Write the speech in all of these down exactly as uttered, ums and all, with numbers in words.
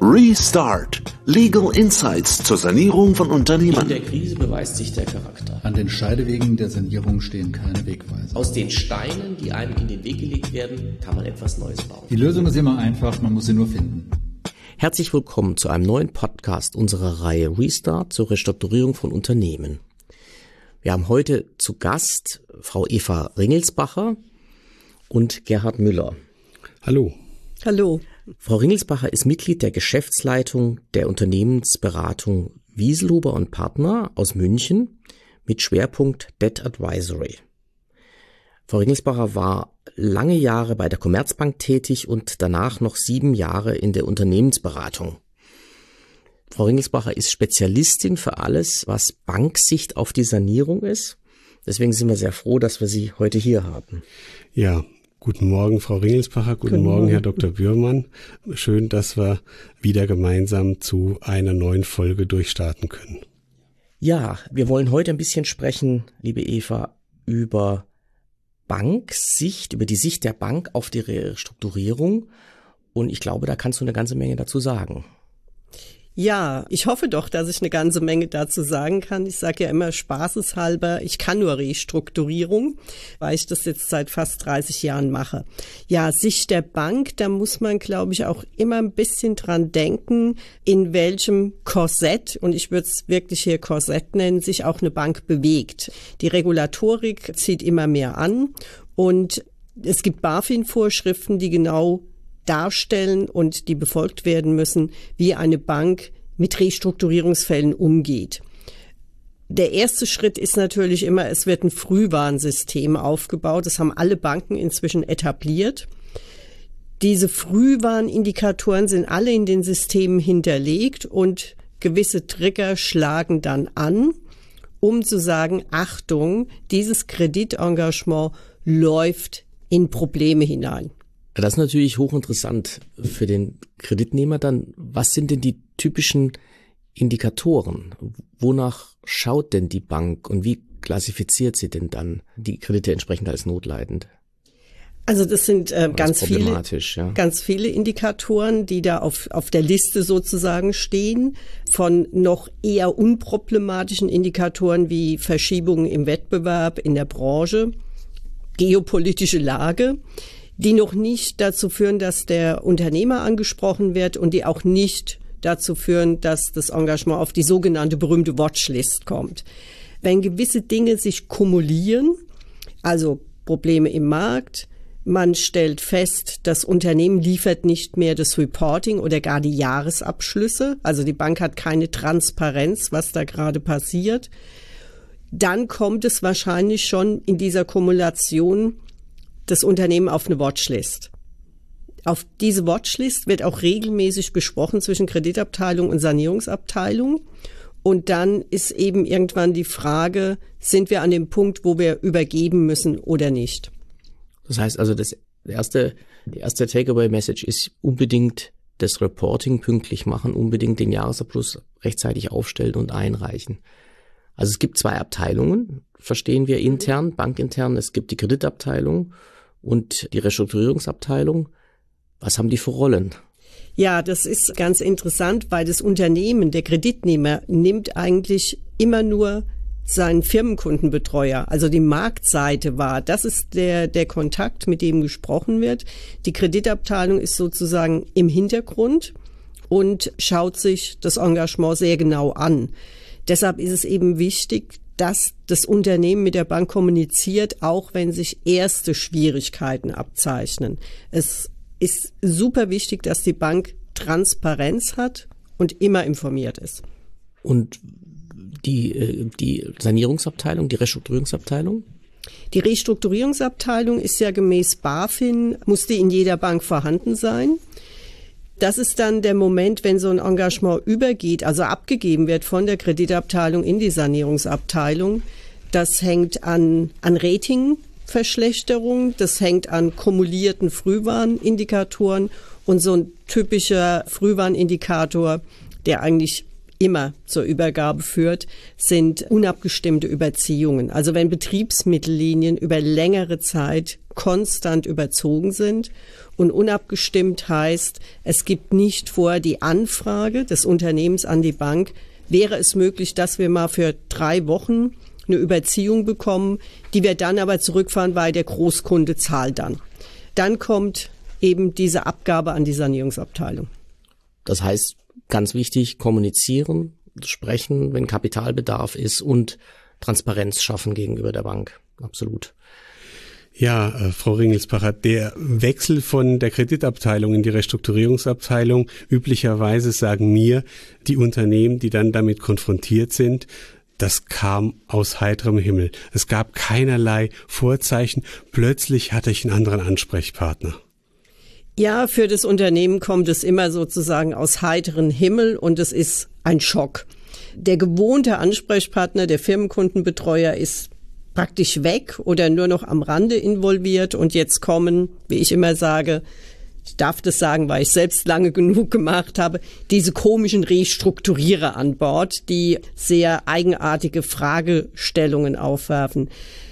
Restart. Legal Insights zur Sanierung von Unternehmen. In der Krise beweist sich der Charakter. An den Scheidewegen der Sanierung stehen keine Wegweiser. Aus den Steinen, die einem in den Weg gelegt werden, kann man etwas Neues bauen. Die Lösung ist immer einfach, man muss sie nur finden. Herzlich willkommen zu einem neuen Podcast unserer Reihe Restart zur Restrukturierung von Unternehmen. Wir haben heute zu Gast Frau Eva Ringelsbacher und Gerhard Müller. Hallo. Hallo. Frau Ringelsbacher ist Mitglied der Geschäftsleitung der Unternehmensberatung Wieselhuber und Partner aus München mit Schwerpunkt Debt Advisory. Frau Ringelsbacher war lange Jahre bei der Commerzbank tätig und danach noch sieben Jahre in der Unternehmensberatung. Frau Ringelsbacher ist Spezialistin für alles, was Banksicht auf die Sanierung ist. Deswegen sind wir sehr froh, dass wir Sie heute hier haben. Ja, guten Morgen, Frau Ringelsbacher. Guten, guten Morgen, Morgen, Herr Doktor Bührmann. Schön, dass wir wieder gemeinsam zu einer neuen Folge durchstarten können. Ja, wir wollen heute ein bisschen sprechen, liebe Eva, über Banksicht, über die Sicht der Bank auf die Restrukturierung. Und ich glaube, da kannst du eine ganze Menge dazu sagen. Ja, ich hoffe doch, dass ich eine ganze Menge dazu sagen kann. Ich sage ja immer spaßeshalber, ich kann nur Restrukturierung, weil ich das jetzt seit fast dreißig Jahren mache. Ja, Sicht der Bank, da muss man, glaube ich, auch immer ein bisschen dran denken, in welchem Korsett, und ich würde es wirklich hier Korsett nennen, sich auch eine Bank bewegt. Die Regulatorik zieht immer mehr an und es gibt BaFin-Vorschriften, die genau darstellen und die befolgt werden müssen, wie eine Bank mit Restrukturierungsfällen umgeht. Der erste Schritt ist natürlich immer, es wird ein Frühwarnsystem aufgebaut. Das haben alle Banken inzwischen etabliert. Diese Frühwarnindikatoren sind alle in den Systemen hinterlegt und gewisse Trigger schlagen dann an, um zu sagen, Achtung, dieses Kreditengagement läuft in Probleme hinein. Das ist natürlich hochinteressant für den Kreditnehmer dann. Was sind denn die typischen Indikatoren? Wonach schaut denn die Bank und wie klassifiziert sie denn dann die Kredite entsprechend als notleidend? Also das sind äh, ganz viele, ja. ganz viele Indikatoren, die da auf, auf der Liste sozusagen stehen, von noch eher unproblematischen Indikatoren wie Verschiebungen im Wettbewerb in der Branche, geopolitische Lage, die noch nicht dazu führen, dass der Unternehmer angesprochen wird und die auch nicht dazu führen, dass das Engagement auf die sogenannte berühmte Watchlist kommt. Wenn gewisse Dinge sich kumulieren, also Probleme im Markt, man stellt fest, das Unternehmen liefert nicht mehr das Reporting oder gar die Jahresabschlüsse, also die Bank hat keine Transparenz, was da gerade passiert, dann kommt es wahrscheinlich schon in dieser Kumulation das Unternehmen auf eine Watchlist. Auf diese Watchlist wird auch regelmäßig besprochen zwischen Kreditabteilung und Sanierungsabteilung. Und dann ist eben irgendwann die Frage, sind wir an dem Punkt, wo wir übergeben müssen oder nicht? Das heißt also, das erste, die erste Takeaway-Message ist unbedingt das Reporting pünktlich machen, unbedingt den Jahresabschluss rechtzeitig aufstellen und einreichen. Also es gibt zwei Abteilungen, verstehen wir intern, bankintern. Es gibt die Kreditabteilung und die Restrukturierungsabteilung. Was haben die für Rollen? Ja, das ist ganz interessant, weil das Unternehmen, der Kreditnehmer, nimmt eigentlich immer nur seinen Firmenkundenbetreuer, also die Marktseite wahr. Das ist der, der Kontakt, mit dem gesprochen wird. Die Kreditabteilung ist sozusagen im Hintergrund und schaut sich das Engagement sehr genau an. Deshalb ist es eben wichtig, dass das Unternehmen mit der Bank kommuniziert, auch wenn sich erste Schwierigkeiten abzeichnen. Es ist super wichtig, dass die Bank Transparenz hat und immer informiert ist. Und die, die Sanierungsabteilung, die Restrukturierungsabteilung? Die Restrukturierungsabteilung ist ja gemäß BaFin, muss die in jeder Bank vorhanden sein. Das ist dann der Moment, wenn so ein Engagement übergeht, also abgegeben wird von der Kreditabteilung in die Sanierungsabteilung. Das hängt an, an Ratingverschlechterung, das hängt an kumulierten Frühwarnindikatoren und so ein typischer Frühwarnindikator, der eigentlich immer zur Übergabe führt, sind unabgestimmte Überziehungen. Also wenn Betriebsmittellinien über längere Zeit konstant überzogen sind und unabgestimmt heißt, es gibt nicht vor die Anfrage des Unternehmens an die Bank, wäre es möglich, dass wir mal für drei Wochen eine Überziehung bekommen, die wir dann aber zurückfahren, weil der Großkunde zahlt dann. Dann kommt eben diese Abgabe an die Sanierungsabteilung. Das heißt, ganz wichtig, kommunizieren, sprechen, wenn Kapitalbedarf ist und Transparenz schaffen gegenüber der Bank. Absolut. Ja, äh, Frau Ringelspacher, der Wechsel von der Kreditabteilung in die Restrukturierungsabteilung, üblicherweise sagen mir die Unternehmen, die dann damit konfrontiert sind, das kam aus heiterem Himmel. Es gab keinerlei Vorzeichen. Plötzlich hatte ich einen anderen Ansprechpartner. Ja, für das Unternehmen kommt es immer sozusagen aus heiterem Himmel und es ist ein Schock. Der gewohnte Ansprechpartner, der Firmenkundenbetreuer, ist praktisch weg oder nur noch am Rande involviert und jetzt kommen, wie ich immer sage, ich darf das sagen, weil ich selbst lange genug gemacht habe, diese komischen Restrukturierer an Bord, die sehr eigenartige Fragestellungen aufwerfen.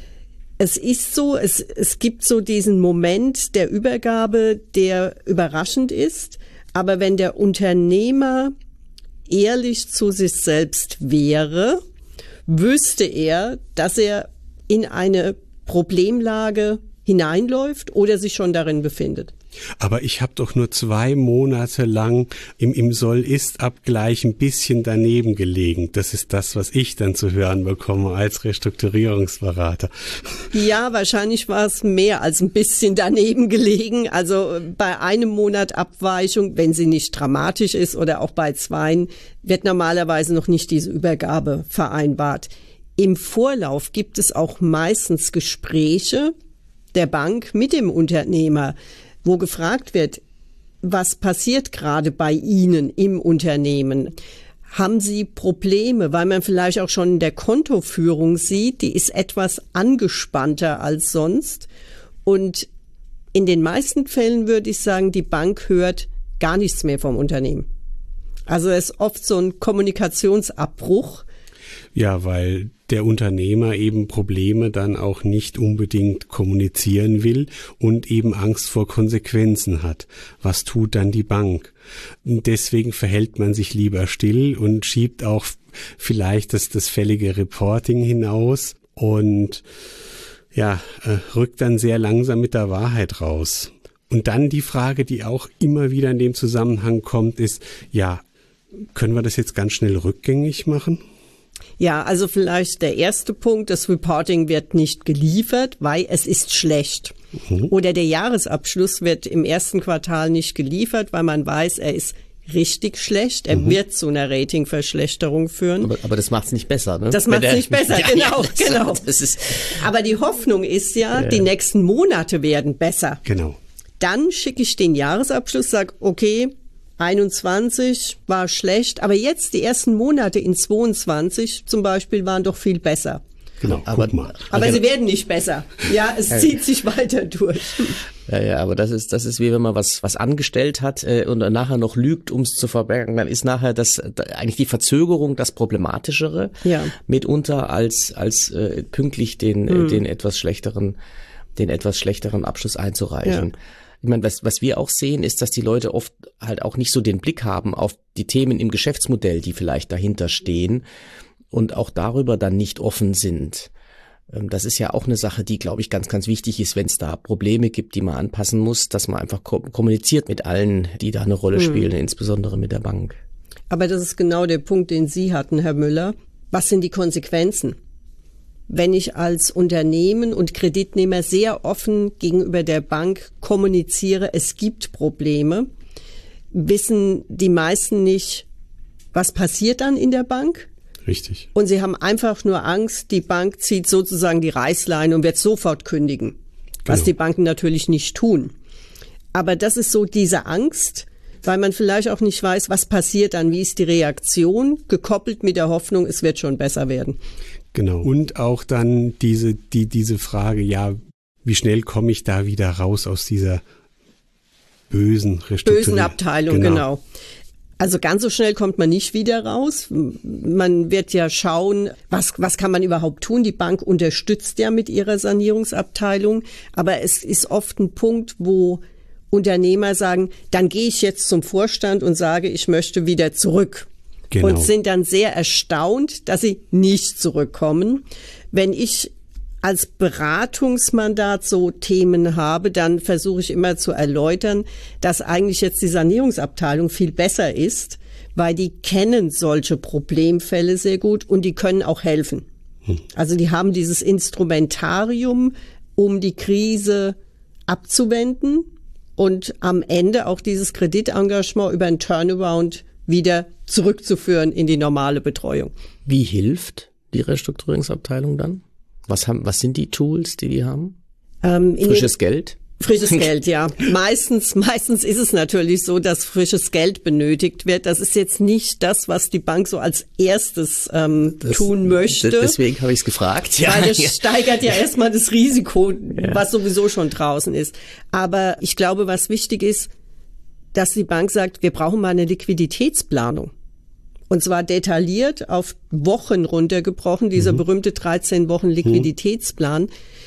Es ist so, es, es gibt so diesen Moment der Übergabe, der überraschend ist, aber wenn der Unternehmer ehrlich zu sich selbst wäre, wüsste er, dass er in eine Problemlage hineinläuft oder sich schon darin befindet. Aber ich habe doch nur zwei Monate lang im, im Soll-Ist-Abgleich ein bisschen daneben gelegen. Das ist das, was ich dann zu hören bekomme als Restrukturierungsberater. Ja, wahrscheinlich war es mehr als ein bisschen daneben gelegen. Also bei einem Monat Abweichung, wenn sie nicht dramatisch ist oder auch bei zweien, wird normalerweise noch nicht diese Übergabe vereinbart. Im Vorlauf gibt es auch meistens Gespräche der Bank mit dem Unternehmer, wo gefragt wird, was passiert gerade bei Ihnen im Unternehmen? Haben Sie Probleme, weil man vielleicht auch schon in der Kontoführung sieht, die ist etwas angespannter als sonst. Und in den meisten Fällen würde ich sagen, die Bank hört gar nichts mehr vom Unternehmen. Also es ist oft so ein Kommunikationsabbruch. Ja, weil der Unternehmer eben Probleme dann auch nicht unbedingt kommunizieren will und eben Angst vor Konsequenzen hat. Was tut dann die Bank? Deswegen verhält man sich lieber still und schiebt auch vielleicht das, das fällige Reporting hinaus und ja, äh, rückt dann sehr langsam mit der Wahrheit raus. Und dann die Frage, die auch immer wieder in dem Zusammenhang kommt, ist, ja, können wir das jetzt ganz schnell rückgängig machen? Ja, also vielleicht der erste Punkt, das Reporting wird nicht geliefert, weil es ist schlecht. Mhm. Oder der Jahresabschluss wird im ersten Quartal nicht geliefert, weil man weiß, er ist richtig schlecht. Er mhm. wird zu einer Ratingverschlechterung führen. Aber, aber das macht es nicht besser, ne? Das macht es nicht besser, ja, genau. Ja, das, genau. Das ist aber die Hoffnung ist ja, ja, die nächsten Monate werden besser. Genau. Dann schicke ich den Jahresabschluss, sage, okay, einundzwanzig war schlecht, aber jetzt die ersten Monate in zweiundzwanzig zum Beispiel waren doch viel besser. Genau, aber, guck mal. Aber okay. Sie werden nicht besser. Ja, es ja. zieht sich weiter durch. Ja, ja, aber das ist, das ist wie wenn man was, was angestellt hat äh, und dann nachher noch lügt, um es zu verbergen. Dann ist nachher das, da, eigentlich die Verzögerung das Problematischere ja. mitunter als, als äh, pünktlich den, mhm. äh, den etwas schlechteren, den etwas schlechteren Abschluss einzureichen. Ja. Ich meine, was, was wir auch sehen, ist, dass die Leute oft halt auch nicht so den Blick haben auf die Themen im Geschäftsmodell, die vielleicht dahinter stehen und auch darüber dann nicht offen sind. Das ist ja auch eine Sache, die, glaube ich, ganz, ganz wichtig ist, wenn es da Probleme gibt, die man anpassen muss, dass man einfach kommuniziert mit allen, die da eine Rolle spielen, hm. insbesondere mit der Bank. Aber das ist genau der Punkt, den Sie hatten, Herr Müller. Was sind die Konsequenzen? Wenn ich als Unternehmen und Kreditnehmer sehr offen gegenüber der Bank kommuniziere, es gibt Probleme, wissen die meisten nicht, was passiert dann in der Bank? Richtig. Und sie haben einfach nur Angst, die Bank zieht sozusagen die Reißleine und wird sofort kündigen, genau. was die Banken natürlich nicht tun. Aber das ist so diese Angst, weil man vielleicht auch nicht weiß, was passiert dann, wie ist die Reaktion, gekoppelt mit der Hoffnung, es wird schon besser werden. Genau. Und auch dann diese, die, diese Frage, ja, wie schnell komme ich da wieder raus aus dieser bösen Restrukturierung? Bösen Abteilung, genau. genau. Also ganz so schnell kommt man nicht wieder raus. Man wird ja schauen, was, was kann man überhaupt tun. Die Bank unterstützt ja mit ihrer Sanierungsabteilung. Aber es ist oft ein Punkt, wo Unternehmer sagen, dann gehe ich jetzt zum Vorstand und sage, ich möchte wieder zurück. Genau. Und sind dann sehr erstaunt, dass sie nicht zurückkommen. Wenn ich als Beratungsmandat so Themen habe, dann versuche ich immer zu erläutern, dass eigentlich jetzt die Sanierungsabteilung viel besser ist, weil die kennen solche Problemfälle sehr gut und die können auch helfen. Hm. Also die haben dieses Instrumentarium, um die Krise abzuwenden und am Ende auch dieses Kreditengagement über einen Turnaround wieder zurückzuführen in die normale Betreuung. Wie hilft die Restrukturierungsabteilung dann? Was haben, was sind die Tools, die die haben? Ähm, frisches Geld? Frisches Geld, ja. Meistens, meistens ist es natürlich so, dass frisches Geld benötigt wird. Das ist jetzt nicht das, was die Bank so als erstes ähm, das, tun möchte. Deswegen habe ich es gefragt. Ja. Weil das steigert ja erstmal das Risiko, ja. was sowieso schon draußen ist. Aber ich glaube, was wichtig ist, dass die Bank sagt, wir brauchen mal eine Liquiditätsplanung. Und zwar detailliert auf Wochen runtergebrochen, dieser mhm. berühmte dreizehn Wochen Liquiditätsplan.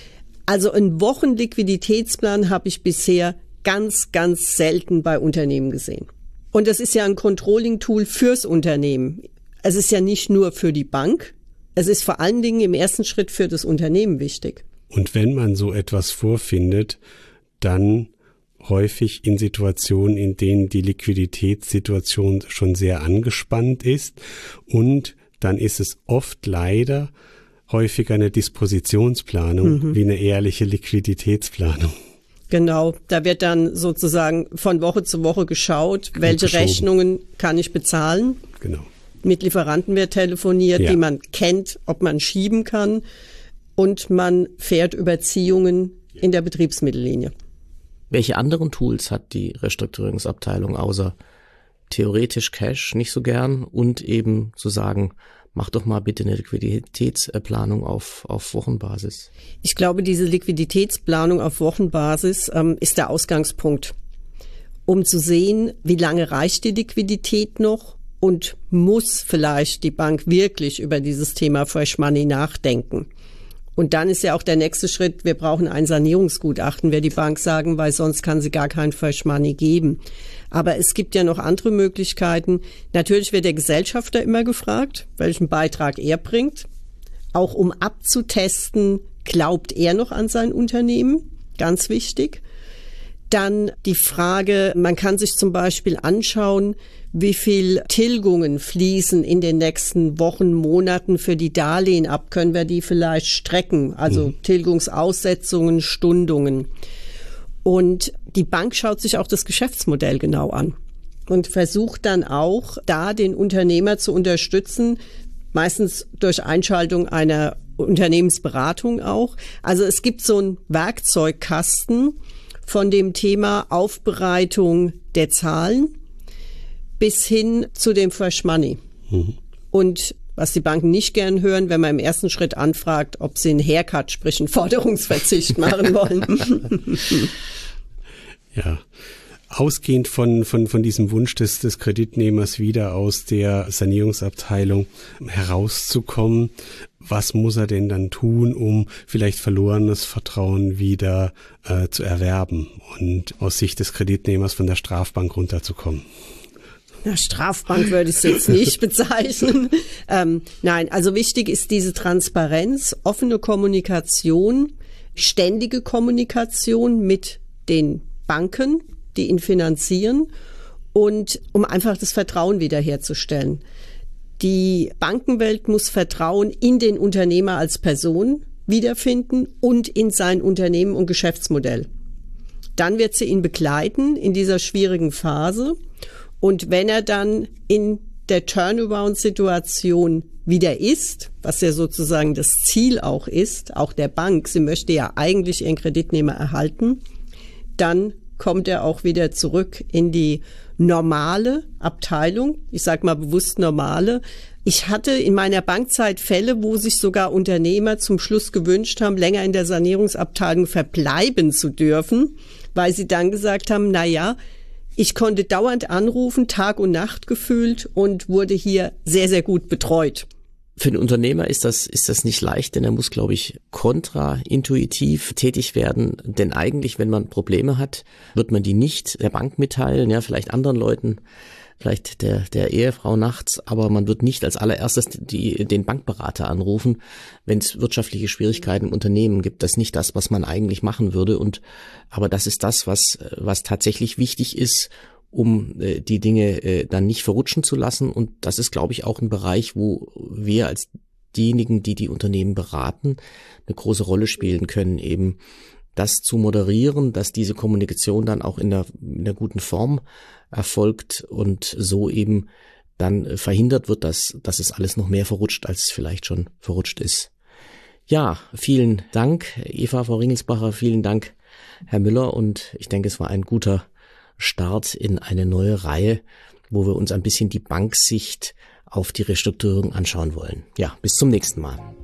Also einen Wochen-Liquiditätsplan habe ich bisher ganz, ganz selten bei Unternehmen gesehen. Und das ist ja ein Controlling-Tool fürs Unternehmen. Es ist ja nicht nur für die Bank, es ist vor allen Dingen im ersten Schritt für das Unternehmen wichtig. Und wenn man so etwas vorfindet, dann häufig in Situationen, in denen die Liquiditätssituation schon sehr angespannt ist, und dann ist es oft leider häufiger eine Dispositionsplanung mhm. wie eine ehrliche Liquiditätsplanung. Genau, da wird dann sozusagen von Woche zu Woche geschaut, welche geschoben. Rechnungen kann ich bezahlen. Genau. Mit Lieferanten wird telefoniert, ja. die man kennt, ob man schieben kann, und man fährt Überziehungen in der Betriebsmittellinie. Welche anderen Tools hat die Restrukturierungsabteilung außer theoretisch Cash nicht so gern und eben zu sagen, mach doch mal bitte eine Liquiditätsplanung auf, auf Wochenbasis? Ich glaube, diese Liquiditätsplanung auf Wochenbasis ähm, ist der Ausgangspunkt, um zu sehen, wie lange reicht die Liquidität noch und muss vielleicht die Bank wirklich über dieses Thema Fresh Money nachdenken. Und dann ist ja auch der nächste Schritt, wir brauchen ein Sanierungsgutachten, wird die Bank sagen, weil sonst kann sie gar kein Fresh Money geben. Aber es gibt ja noch andere Möglichkeiten. Natürlich wird der Gesellschafter immer gefragt, welchen Beitrag er bringt, auch um abzutesten, glaubt er noch an sein Unternehmen, ganz wichtig. Dann die Frage, man kann sich zum Beispiel anschauen, wie viel Tilgungen fließen in den nächsten Wochen, Monaten für die Darlehen ab? Können wir die vielleicht strecken? Also mhm. Tilgungsaussetzungen, Stundungen. Und die Bank schaut sich auch das Geschäftsmodell genau an und versucht dann auch, da den Unternehmer zu unterstützen, meistens durch Einschaltung einer Unternehmensberatung auch. Also es gibt so einen Werkzeugkasten von dem Thema Aufbereitung der Zahlen bis hin zu dem Fresh Money. Mhm. Und was die Banken nicht gern hören, wenn man im ersten Schritt anfragt, ob sie einen Haircut, sprich einen Forderungsverzicht machen wollen. Ja, ausgehend von, von, von diesem Wunsch des, des Kreditnehmers wieder aus der Sanierungsabteilung herauszukommen, was muss er denn dann tun, um vielleicht verlorenes Vertrauen wieder äh, zu erwerben und aus Sicht des Kreditnehmers von der Strafbank runterzukommen? Na, Strafbank würde ich es jetzt nicht bezeichnen. Ähm, nein, also wichtig ist diese Transparenz, offene Kommunikation, ständige Kommunikation mit den Banken, die ihn finanzieren, und um einfach das Vertrauen wiederherzustellen. Die Bankenwelt muss Vertrauen in den Unternehmer als Person wiederfinden und in sein Unternehmen und Geschäftsmodell. Dann wird sie ihn begleiten in dieser schwierigen Phase. Und wenn er dann in der Turnaround-Situation wieder ist, was ja sozusagen das Ziel auch ist, auch der Bank, sie möchte ja eigentlich ihren Kreditnehmer erhalten, dann kommt er auch wieder zurück in die normale Abteilung. Ich sage mal bewusst normale. Ich hatte in meiner Bankzeit Fälle, wo sich sogar Unternehmer zum Schluss gewünscht haben, länger in der Sanierungsabteilung verbleiben zu dürfen, weil sie dann gesagt haben, na ja, Ich konnte dauernd anrufen, Tag und Nacht gefühlt, und wurde hier sehr, sehr gut betreut. Für den Unternehmer ist das, ist das nicht leicht, denn er muss, glaube ich, kontraintuitiv tätig werden. Denn eigentlich, wenn man Probleme hat, wird man die nicht der Bank mitteilen, ja, vielleicht anderen Leuten, vielleicht der, der Ehefrau nachts, aber man wird nicht als allererstes die, den Bankberater anrufen, wenn es wirtschaftliche Schwierigkeiten im Unternehmen gibt. Das ist nicht das, was man eigentlich machen würde. Und, aber das ist das, was, was tatsächlich wichtig ist, um äh, die Dinge äh, dann nicht verrutschen zu lassen. Und das ist, glaube ich, auch ein Bereich, wo wir als diejenigen, die die Unternehmen beraten, eine große Rolle spielen können, eben das zu moderieren, dass diese Kommunikation dann auch in der, in der guten Form erfolgt und so eben dann verhindert wird, dass, dass es alles noch mehr verrutscht, als es vielleicht schon verrutscht ist. Ja, vielen Dank, Eva, Frau Ringelsbacher, vielen Dank, Herr Müller, und ich denke, es war ein guter Start in eine neue Reihe, wo wir uns ein bisschen die Banksicht auf die Restrukturierung anschauen wollen. Ja, bis zum nächsten Mal.